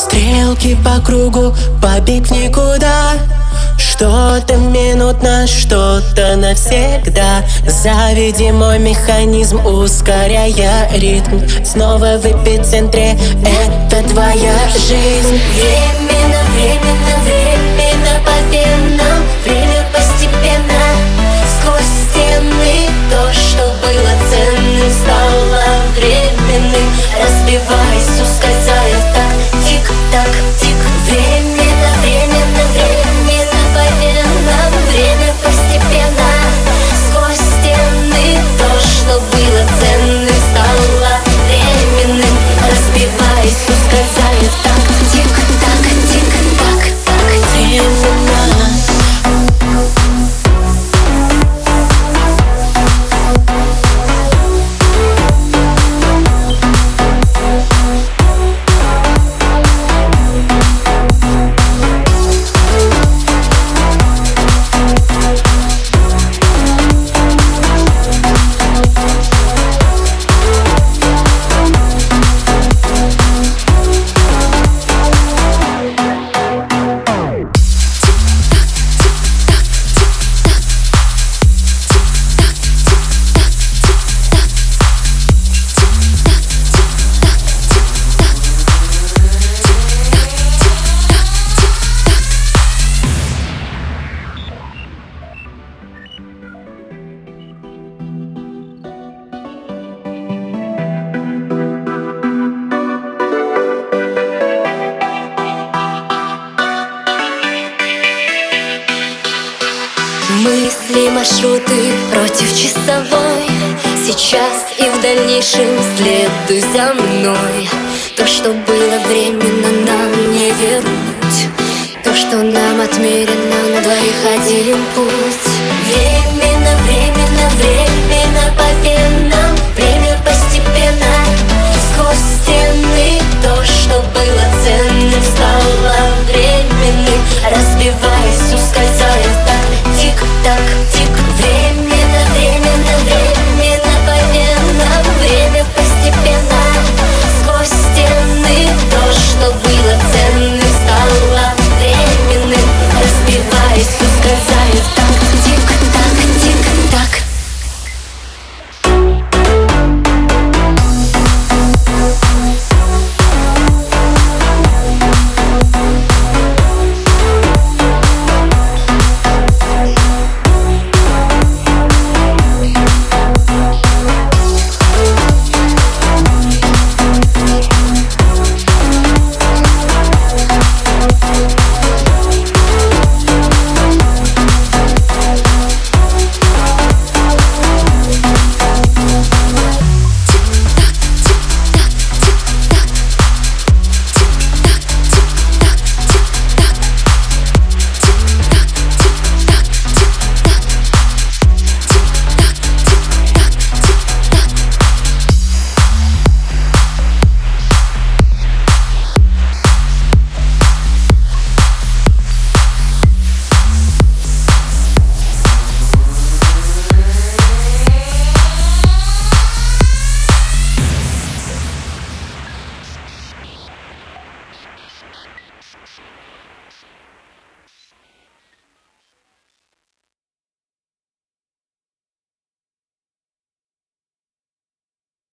Стрелки по кругу, побег в никуда. Что-то минутно, что-то навсегда. Заведи мой механизм, ускоряя ритм. Снова в эпицентре, это твоя жизнь. Временно, временно, временно по венам. Время постепенно сквозь стены. То, что было ценным, стало временным. Разбиваясь, ускользая в такт. Тик-так, тик. Временно, временно, временно по венам. Время постепенно сквозь стены. То, что было ценным, стало временным. Разбиваясь, ускользая в такт. Тик-так, тик-так, так. Временно. Мысли, маршруты против часовой. Сейчас и в дальнейшем следуй за мной. То, что было временно, нам не вернуть. То, что нам отмерено, на двоих один путь. Временно, временно, временно по венам.